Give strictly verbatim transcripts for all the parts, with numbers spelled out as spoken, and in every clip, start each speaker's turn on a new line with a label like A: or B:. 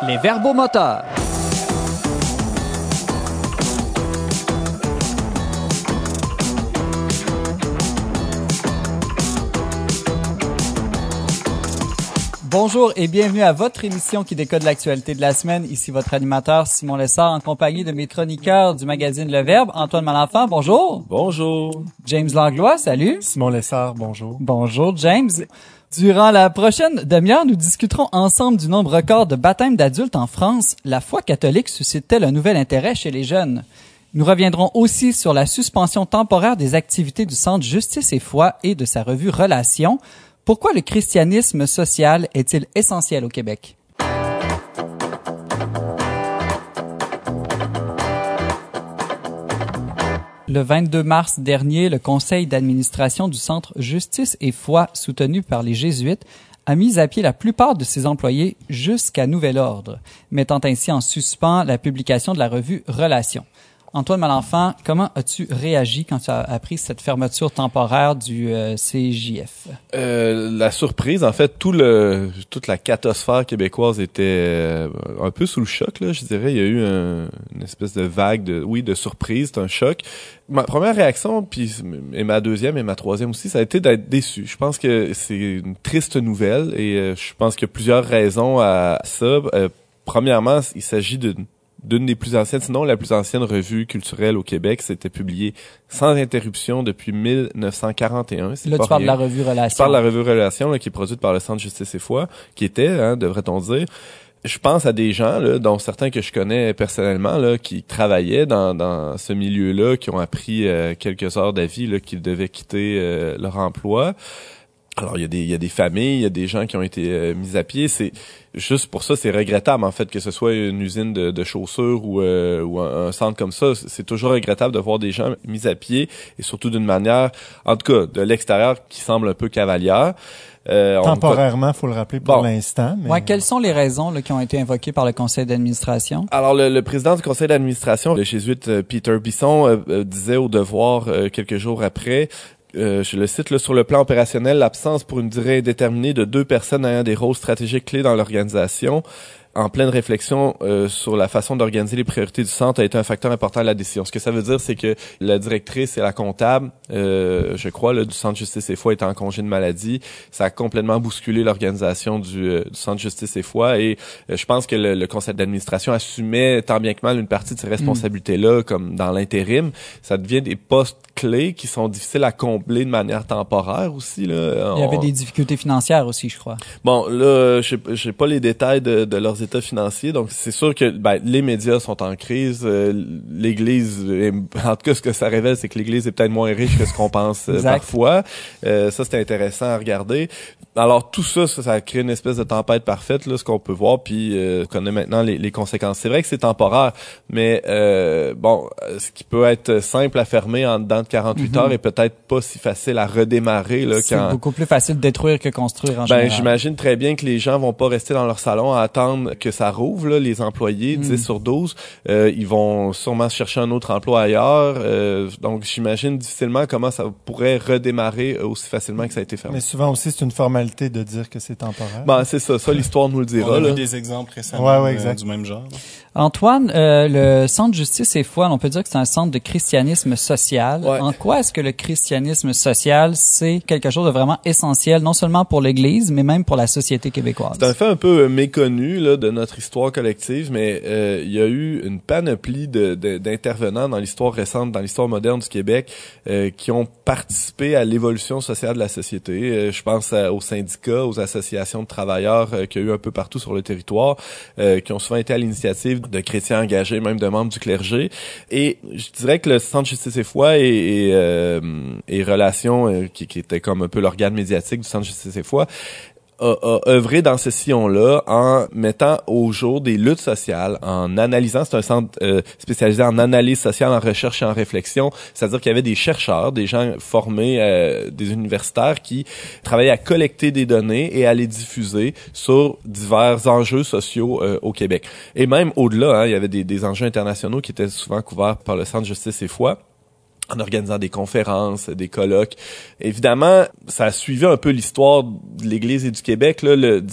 A: Les verbomoteurs. Bonjour et bienvenue à votre émission qui décode l'actualité de la semaine. Ici votre animateur Simon Lessard en compagnie de mes chroniqueurs du magazine Le Verbe. Antoine Malenfant, bonjour.
B: Bonjour.
A: James Langlois, salut.
C: Simon Lessard, bonjour.
A: Bonjour James. Durant la prochaine demi-heure, nous discuterons ensemble du nombre record de baptêmes d'adultes en France. La foi catholique suscite-t-elle un nouvel intérêt chez les jeunes? Nous reviendrons aussi sur la suspension temporaire des activités du Centre Justice et Foi et de sa revue Relations. Pourquoi le christianisme social est-il essentiel au Québec? Le vingt-deux mars dernier, le conseil d'administration du Centre Justice et Foi, soutenu par les Jésuites, a mis à pied la plupart de ses employés jusqu'à nouvel ordre, mettant ainsi en suspens la publication de la revue Relations. Antoine Malenfant, comment as-tu réagi quand tu as appris cette fermeture temporaire du euh, C J F?
B: Euh, la surprise, en fait, tout le toute la cathosphère québécoise était euh, un peu sous le choc, là, je dirais. Il y a eu un, une espèce de vague de, oui, de surprise, c'est un choc. Ma première réaction, puis et ma deuxième et ma troisième aussi, ça a été d'être déçu. Je pense que c'est une triste nouvelle et euh, je pense qu'il y a plusieurs raisons à ça. Euh, premièrement, il s'agit d'une d'une des plus anciennes, sinon la plus ancienne revue culturelle au Québec. C'était publié sans interruption depuis mille neuf cent quarante et un. C'est
A: là,
B: pas
A: tu parles
B: rien.
A: de la revue Relations.
B: Je parle de la revue Relations, là, qui est produite par le Centre Justice et Foi, qui était, hein, devrait-on dire. Je pense à des gens, là, dont certains que je connais personnellement, là, qui travaillaient dans, dans ce milieu-là, qui ont appris euh, quelques heures d'avis là, qu'ils devaient quitter euh, leur emploi. Alors, il y a des, il y a des familles, il y a des gens qui ont été euh, mis à pied. C'est juste pour ça, c'est regrettable, en fait, que ce soit une usine de, de chaussures ou, euh, ou un, un centre comme ça. C'est toujours regrettable de voir des gens mis à pied et surtout d'une manière, en tout cas, de l'extérieur, qui semble un peu cavalière.
C: Euh, Temporairement, il faut le rappeler pour bon. l'instant. Mais...
A: Ouais, quelles sont les raisons là, qui ont été invoquées par le conseil d'administration?
B: Alors, le, le président du conseil d'administration, le jésuite euh, Peter Bisson, euh, euh, disait au Devoir euh, quelques jours après... Euh, je le cite, là, sur le plan opérationnel, l'absence pour une durée indéterminée de deux personnes ayant des rôles stratégiques clés dans l'organisation, en pleine réflexion euh, sur la façon d'organiser les priorités du centre, a été un facteur important de la décision. Ce que ça veut dire, c'est que la directrice et la comptable, euh, je crois, là, du Centre Justice et Foi est en congé de maladie. Ça a complètement bousculé l'organisation du, euh, du Centre Justice et Foi et euh, je pense que le, le conseil d'administration assumait tant bien que mal une partie de ces responsabilités-là, mmh. comme dans l'intérim. Ça devient des postes clés qui sont difficiles à combler de manière temporaire aussi. Là.
A: On... Il y avait des difficultés financières aussi, je crois.
B: Bon, là, je sais pas les détails de, de leurs états financiers, donc c'est sûr que ben, les médias sont en crise. Euh, L'Église, en tout cas, ce que ça révèle, c'est que l'Église est peut-être moins riche que ce qu'on pense euh, parfois. Euh, ça, c'est intéressant à regarder. Alors tout ça, ça, ça crée une espèce de tempête parfaite, là, ce qu'on peut voir, puis euh, on connaît maintenant les, les conséquences. C'est vrai que c'est temporaire, mais euh, bon, ce qui peut être simple à fermer en dedans de quarante-huit mm-hmm. heures est peut-être pas si facile à redémarrer. Là,
A: c'est
B: quand...
A: beaucoup plus facile de détruire que construire en
B: ben,
A: général.
B: J'imagine très bien que les gens vont pas rester dans leur salon à attendre que ça rouvre, là, les employés, mm. dix sur douze. Euh, ils vont sûrement chercher un autre emploi ailleurs. Euh, donc j'imagine difficilement comment ça pourrait redémarrer aussi facilement que ça a été fermé.
C: Mais souvent aussi, c'est une formalité de dire que c'est temporaire.
B: Ben, c'est ça. Ça, l'histoire nous le dira.
D: On a
B: là.
D: vu des exemples récemment
C: ouais, ouais, exact.
D: euh, du même genre.
A: Antoine, euh, le Centre Justice et Foi, on peut dire que c'est un centre de christianisme social.
B: Ouais.
A: En quoi est-ce que le christianisme social, c'est quelque chose de vraiment essentiel, non seulement pour l'Église, mais même pour la société québécoise?
B: C'est un fait un peu méconnu là, de notre histoire collective, mais euh, il y a eu une panoplie de, de, d'intervenants dans l'histoire récente, dans l'histoire moderne du Québec, euh, qui ont participé à l'évolution sociale de la société. Euh, je pense à, aux syndicats, aux associations de travailleurs euh, qu'il y a eu un peu partout sur le territoire, euh, qui ont souvent été à l'initiative de chrétiens engagés, même de membres du clergé. Et je dirais que le Centre Justice et Foi et, et, euh, et Relations, euh, qui, qui était comme un peu l'organe médiatique du Centre Justice et Foi, a, a œuvré dans ce sillon-là en mettant au jour des luttes sociales, en analysant, c'est un centre euh, spécialisé en analyse sociale, en recherche et en réflexion, c'est-à-dire qu'il y avait des chercheurs, des gens formés, euh, des universitaires qui travaillaient à collecter des données et à les diffuser sur divers enjeux sociaux euh, au Québec. Et même au-delà, hein, il y avait des, des enjeux internationaux qui étaient souvent couverts par le Centre Justice et Foi, en organisant des conférences, des colloques. Évidemment, ça a suivi un peu l'histoire de l'Église et du Québec, là, le, disons,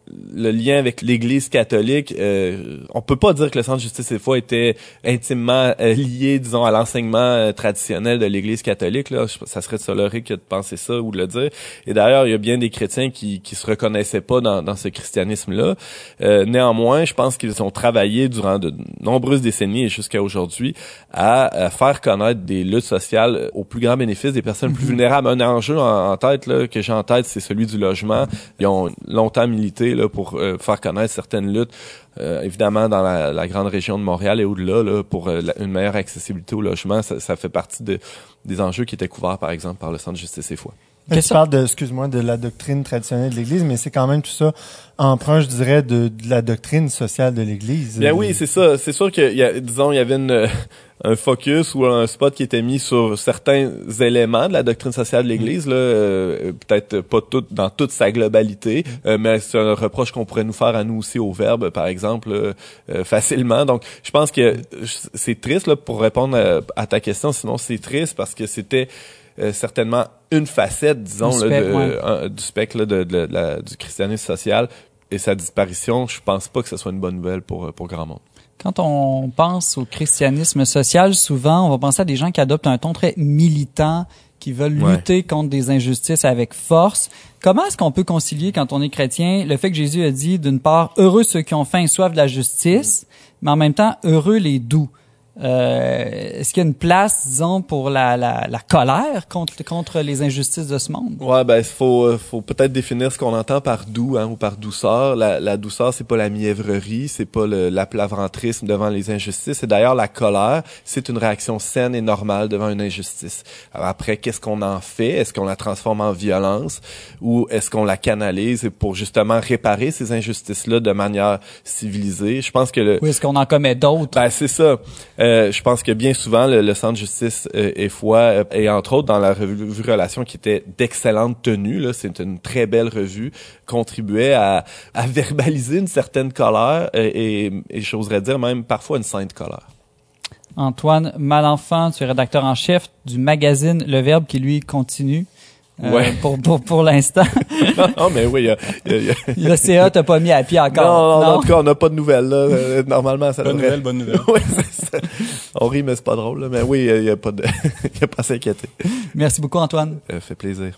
B: le lien avec l'Église catholique, euh, on peut pas dire que le Centre Justice et Foi était intimement euh, lié, disons, à l'enseignement euh, traditionnel de l'Église catholique. Là, ça serait de se leurrer que de penser ça ou de le dire. Et d'ailleurs, il y a bien des chrétiens qui qui se reconnaissaient pas dans, dans ce christianisme-là. Euh, néanmoins, je pense qu'ils ont travaillé durant de nombreuses décennies et jusqu'à aujourd'hui à, à faire connaître des luttes sociales au plus grand bénéfice des personnes plus vulnérables. Un enjeu en, en tête là, que j'ai en tête, c'est celui du logement. Ils ont longtemps milité là, pour euh, faire connaître certaines luttes, euh, évidemment dans la, la grande région de Montréal et au-delà, là, pour euh, la, une meilleure accessibilité au logement. Ça, ça fait partie de, des enjeux qui étaient couverts, par exemple, par le Centre Justice et Foi.
C: Tu parles de, excuse-moi, de la doctrine traditionnelle de l'Église, mais c'est quand même tout ça emprunt, je dirais, de, de la doctrine sociale de l'Église.
B: Bien oui, c'est ça. C'est sûr qu'il y a, disons, il y avait une, un focus ou un spot qui était mis sur certains éléments de la doctrine sociale de l'Église, là, euh, peut-être pas tout, dans toute sa globalité, euh, mais c'est un reproche qu'on pourrait nous faire à nous aussi au Verbe, par exemple, euh, euh, facilement. Donc, je pense que c'est triste, là, pour répondre à, à ta question, sinon c'est triste parce que c'était Euh, certainement une facette, disons, là,
A: spectre,
B: de,
A: ouais.
B: un, du spectre là, de, de, de la, du christianisme social, et sa disparition, je pense pas que ce soit une bonne nouvelle pour pour grand monde.
A: Quand on pense au christianisme social, souvent, on va penser à des gens qui adoptent un ton très militant, qui veulent lutter ouais. contre des injustices avec force. Comment est-ce qu'on peut concilier, quand on est chrétien, le fait que Jésus a dit, d'une part, heureux ceux qui ont faim et soif de la justice, mais en même temps, heureux les doux? Euh, est-ce qu'il y a une place, disons, pour la, la, la colère contre, contre les injustices de ce monde?
B: Ouais, ben, faut, faut peut-être définir ce qu'on entend par doux, hein, ou par douceur. La, la douceur, c'est pas la mièvrerie, c'est pas le, l'aplaventrisme devant les injustices. Et d'ailleurs, la colère, c'est une réaction saine et normale devant une injustice. Alors après, qu'est-ce qu'on en fait? Est-ce qu'on la transforme en violence? Ou est-ce qu'on la canalise pour justement réparer ces injustices-là de manière civilisée? Je pense que le...
A: Ou est-ce qu'on en commet d'autres?
B: Ben, c'est ça. Euh, Euh, je pense que bien souvent, le, le Centre Justice euh, et Foi, euh, et entre autres dans la revue, revue Relation qui était d'excellente tenue, là, c'est une très belle revue, contribuait à, à verbaliser une certaine colère et, et, et j'oserais dire même parfois une sainte colère.
A: Antoine Malenfant, tu es rédacteur en chef du magazine Le Verbe qui, lui, continue. Euh,
B: ouais.
A: pour, pour, pour l'instant.
B: non, mais oui, il y a, y a, y a...
A: le C A t'a pas mis à pied encore.
B: Non, non, non, en tout cas, on n'a pas de nouvelles, là. Normalement, ça
D: bonne
B: devrait...
D: nouvelle, bonne nouvelle.
B: oui, c'est ça. On rit, mais c'est pas drôle, là. Mais oui, il y a pas de, il y a pas à s'inquiéter.
A: Merci beaucoup, Antoine.
B: Ça fait plaisir.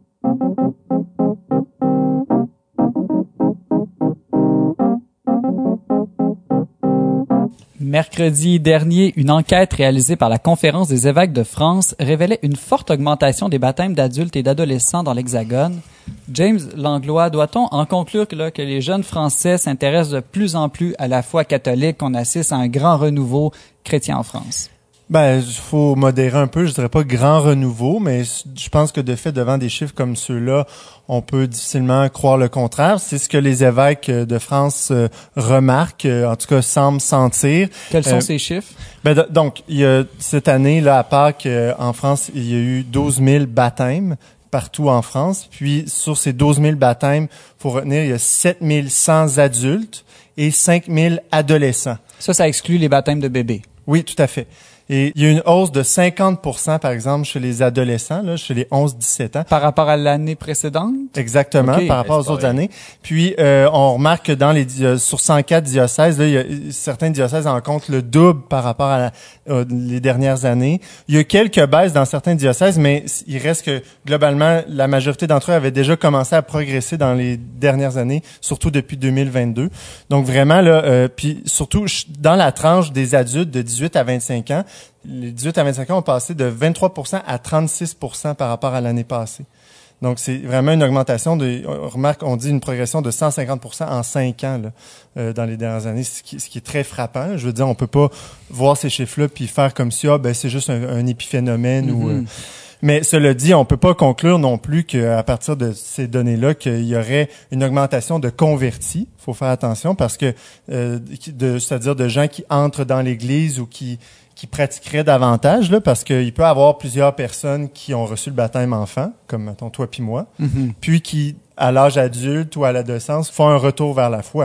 A: Mercredi dernier, une enquête réalisée par la Conférence des évêques de France révélait une forte augmentation des baptêmes d'adultes et d'adolescents dans l'Hexagone. James Langlois, doit-on en conclure que, là, que les jeunes Français s'intéressent de plus en plus à la foi catholique, qu'on assiste à un grand renouveau chrétien en France?
C: Ben, il faut modérer un peu. Je dirais pas grand renouveau, mais je pense que de fait, devant des chiffres comme ceux-là, on peut difficilement croire le contraire. C'est ce que les évêques de France euh, remarquent, euh, en tout cas semblent sentir.
A: Quels sont
C: euh,
A: ces chiffres?
C: Ben, d- donc, il y a cette année, là, à Pâques, euh, en France, il y a eu douze mille baptêmes partout en France. Puis, sur ces douze mille baptêmes, faut retenir, il y a sept mille cent adultes et cinq mille adolescents.
A: Ça, ça exclut les baptêmes de bébés.
C: Oui, tout à fait. Et il y a une hausse de cinquante pour cent, par exemple, chez les adolescents, là, chez les onze dix-sept ans.
A: Par rapport à l'année précédente?
C: Exactement,
A: okay.
C: par rapport aux autres années. Puis, euh, on remarque que dans les sur cent quatre diocèses, là, il y a, certains diocèses en comptent le double par rapport à la, euh, les dernières années. Il y a quelques baisses dans certains diocèses, mais il reste que, globalement, la majorité d'entre eux avaient déjà commencé à progresser dans les dernières années, surtout depuis deux mille vingt-deux. Donc, vraiment, là, euh, puis surtout, dans la tranche des adultes de dix-huit à vingt-cinq ans, les dix-huit à vingt-cinq ans ont passé de vingt-trois pour cent à trente-six pour cent par rapport à l'année passée. Donc, c'est vraiment une augmentation de, on remarque, on dit une progression de cent cinquante pour cent en cinq ans, là, euh, dans les dernières années, ce qui, ce qui est très frappant. Je veux dire, on peut pas voir ces chiffres-là puis faire comme si, ah, ben, c'est juste un, un épiphénomène mm-hmm. ou, euh, mais cela dit, on peut pas conclure non plus qu'à partir de ces données-là, qu'il y aurait une augmentation de convertis. Faut faire attention parce que, euh, de, c'est-à-dire de gens qui entrent dans l'Église ou qui qui pratiqueraient davantage, là, parce qu'il peut y avoir plusieurs personnes qui ont reçu le baptême enfant, comme mettons toi puis moi, mm-hmm. puis qui, à l'âge adulte ou à l'adolescence, font un retour vers la foi.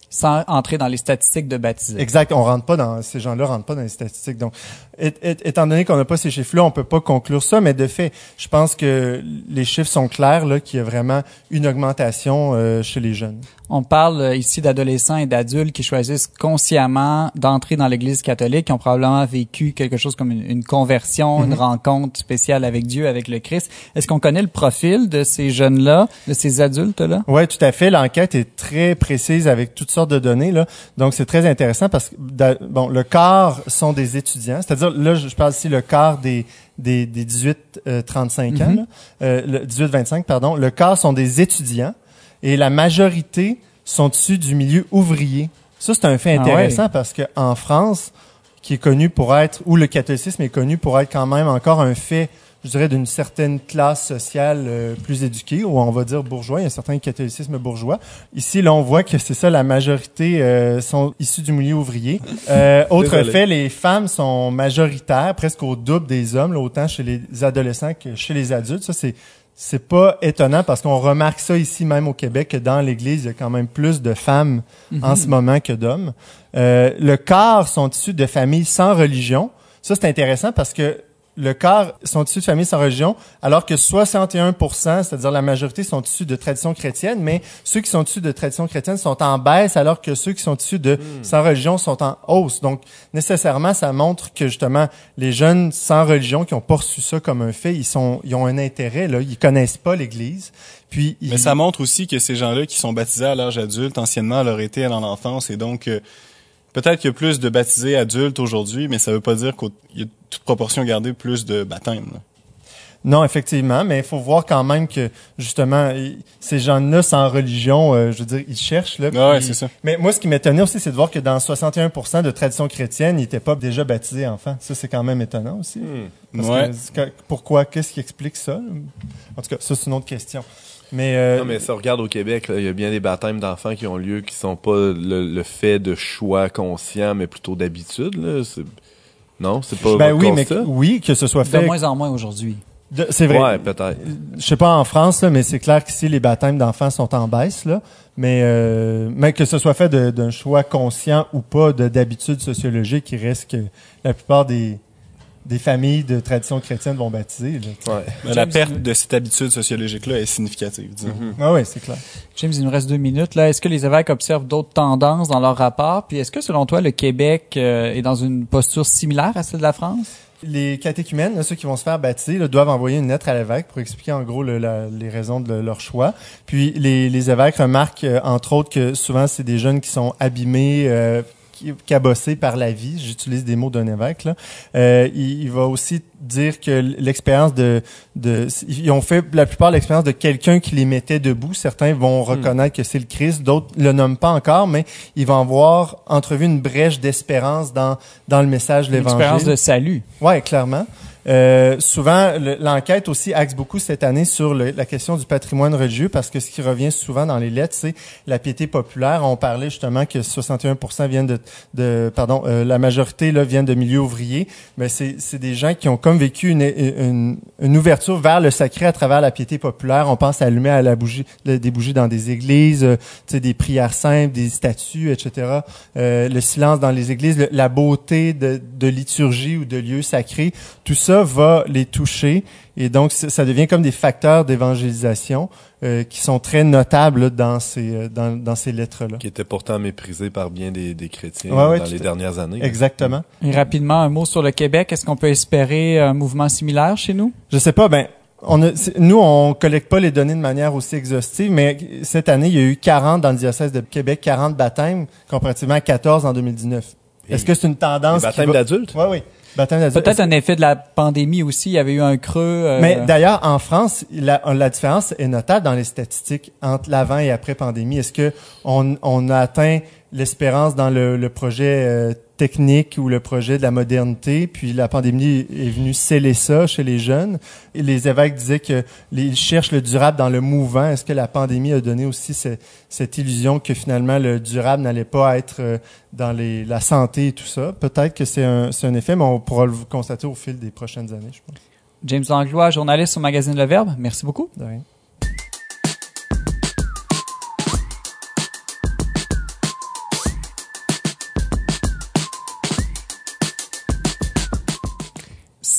A: sans entrer dans les statistiques de baptisés.
C: Exact. On rentre pas dans, ces gens-là rentrent pas dans les statistiques. Donc, et, et, étant donné qu'on n'a pas ces chiffres-là, on peut pas conclure ça, mais de fait, je pense que les chiffres sont clairs, là, qu'il y a vraiment une augmentation euh, chez les jeunes.
A: On parle ici d'adolescents et d'adultes qui choisissent consciemment d'entrer dans l'Église catholique, qui ont probablement vécu quelque chose comme une, une conversion, mm-hmm. une rencontre spéciale avec Dieu, avec le Christ. Est-ce qu'on connaît le profil de ces jeunes-là, de ces adultes-là?
C: Oui, tout à fait. L'enquête est très précise avec toutes sortes de données, là. Donc, c'est très intéressant parce que, bon, le quart sont des étudiants. C'est-à-dire, là, je parle ici le quart des des, des dix-huit trente-cinq mm-hmm. ans, là. Euh, le dix-huit vingt-cinq, pardon. Le quart sont des étudiants. Et la majorité sont issus du milieu ouvrier. Ça, c'est un fait intéressant ah ouais. parce que en France, qui est connu pour être, où le catholicisme est connu pour être quand même encore un fait, je dirais, d'une certaine classe sociale euh, plus éduquée, ou on va dire bourgeois. Il y a un certain catholicisme bourgeois. Ici, là, on voit que c'est ça, la majorité euh, sont issus du milieu ouvrier. Euh, autre Désolé. fait, les femmes sont majoritaires, presque au double des hommes, là, autant chez les adolescents que chez les adultes. Ça, c'est C'est pas étonnant parce qu'on remarque ça ici même au Québec que dans l'Église, il y a quand même plus de femmes mm-hmm. en ce moment que d'hommes. Euh, le quart sont issus de familles sans religion. Ça, c'est intéressant parce que le quart sont issus de familles sans religion, alors que soixante et un pour cent, c'est-à-dire la majorité, sont issus de tradition chrétienne, mais ceux qui sont issus de tradition chrétienne sont en baisse, alors que ceux qui sont issus de mm. sans religion sont en hausse. Donc, nécessairement, ça montre que, justement, les jeunes sans religion qui ont pas reçu ça comme un fait, ils sont, ils ont un intérêt, là. Ils connaissent pas l'Église. Puis, ils...
D: Mais ça montre aussi que ces gens-là qui sont baptisés à l'âge adulte, anciennement, leur été dans l'enfance, et donc, euh, peut-être qu'il y a plus de baptisés adultes aujourd'hui, mais ça veut pas dire qu'il y a toute proportion gardée plus de baptêmes. Là.
C: Non, effectivement, mais il faut voir quand même que, justement, ces gens-là sans religion, euh, je veux dire, ils cherchent. Là,
D: ah ouais,
C: ils...
D: c'est ça.
C: Mais moi, ce qui m'étonnait aussi, c'est de voir que dans soixante et un pour cent de tradition chrétienne, ils n'étaient pas déjà baptisés enfants. Ça, c'est quand même étonnant aussi.
D: Hmm.
C: Parce
D: ouais.
C: que, pourquoi? Qu'est-ce qui explique ça? En tout cas, ça, c'est une autre question. Mais euh,
B: non, mais ça, regarde au Québec, là, il y a bien des baptêmes d'enfants qui ont lieu qui sont pas le, le fait de choix conscient, mais plutôt d'habitude. Là. C'est... Non, c'est pas
C: ben oui, mais
B: ça?
C: Oui, que ce soit fait.
A: De moins en moins aujourd'hui.
C: De, c'est vrai.
B: Ouais, peut-être.
C: Je sais pas en France, là, mais c'est clair qu'ici, les baptêmes d'enfants sont en baisse, là. Mais, euh, mais que ce soit fait de, d'un choix conscient ou pas de, d'habitude sociologique, il reste que la plupart des, des familles de tradition chrétienne vont baptiser. Là,
B: ouais.
D: Mais la perte de cette habitude sociologique-là est significative, disons.
C: Mm-hmm. Ah oui, c'est clair.
A: James, il nous reste deux minutes. Là, est-ce que les évêques observent d'autres tendances dans leur rapport? Puis est-ce que, selon toi, le Québec euh, est dans une posture similaire à celle de la France?
C: Les catéchumènes, là, ceux qui vont se faire baptiser, là, doivent envoyer une lettre à l'évêque pour expliquer en gros le, la, les raisons de leur choix. Puis les, les évêques remarquent, euh, entre autres, que souvent c'est des jeunes qui sont abîmés, euh, cabossés par la vie. J'utilise des mots d'un évêque. Là. Euh, il, il va aussi dire que l'expérience de, de, ils ont fait la plupart l'expérience de quelqu'un qui les mettait debout. Certains vont reconnaître que c'est le Christ, d'autres le nomment pas encore, mais ils vont avoir entrevu une brèche d'espérance dans dans le message de l'Évangile.
A: Une expérience de salut.
C: Ouais, clairement. Euh, souvent, le, l'enquête aussi axe beaucoup cette année sur le, la question du patrimoine religieux parce que ce qui revient souvent dans les lettres, c'est la piété populaire. On parlait justement que soixante et un pour cent viennent de, de pardon, euh, la majorité là viennent de milieux ouvriers. Mais c'est, c'est des gens qui ont comme vécu une, une, une ouverture vers le sacré à travers la piété populaire. On pense à allumer à la bougie, des bougies dans des églises, euh, tu sais, des prières simples, des statues, et cetera. Euh, le silence dans les églises, le, la beauté de, de liturgie ou de lieux sacrés, tout ça va les toucher et donc ça devient comme des facteurs d'évangélisation euh, qui sont très notables là, dans ces dans, dans ces lettres-là.
B: Qui étaient pourtant méprisés par bien des, des chrétiens
C: ouais, ouais,
B: dans les
C: à...
B: dernières années.
C: Exactement.
A: Et rapidement, un mot sur le Québec. Est-ce qu'on peut espérer un mouvement similaire chez nous?
C: Je sais pas. Ben, on a, nous, on collecte pas les données de manière aussi exhaustive, mais cette année, il y a eu quarante dans le diocèse de Québec, quarante baptêmes, comparativement à quatorze en deux mille dix-neuf. Et Est-ce que c'est une tendance?
B: Les baptêmes va... d'adultes?
C: Oui, oui.
A: Peut-être un effet de la pandémie aussi. Il y avait eu un creux. Euh...
C: Mais d'ailleurs, en France, la, la différence est notable dans les statistiques entre l'avant et après pandémie. Est-ce que on, on a atteint l'espérance dans le, le projet euh, technique ou le projet de la modernité, puis la pandémie est venue sceller ça chez les jeunes. Et les évêques disaient que les, ils cherchent le durable dans le mouvant. Est-ce que la pandémie a donné aussi ce, cette illusion que finalement le durable n'allait pas être euh, dans les, la santé et tout ça? Peut-être que c'est un, c'est un effet, mais on pourra le constater au fil des prochaines années, je pense.
A: James Langlois, journaliste au magazine Le Verbe. Merci beaucoup.
C: De rien.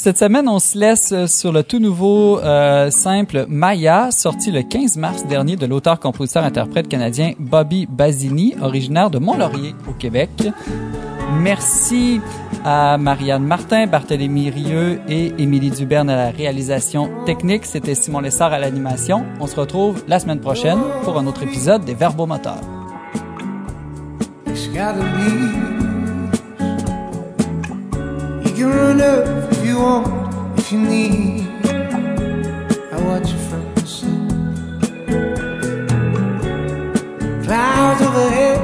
A: Cette semaine, on se laisse sur le tout nouveau euh, simple Maya, sorti le quinze mars dernier de l'auteur-compositeur-interprète canadien Bobby Basini, originaire de Mont-Laurier au Québec. Merci à Marianne Martin, Barthélémy Rieu et Émilie Duberne à la réalisation technique. C'était Simon Lessard à l'animation. On se retrouve la semaine prochaine pour un autre épisode des Verbomoteurs. You can run up if you want, if you need. I watch you from the sun. Clouds overhead,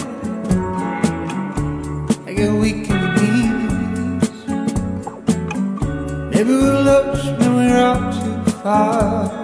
A: I get weak in the knees. Maybe we're lost when we're out too far.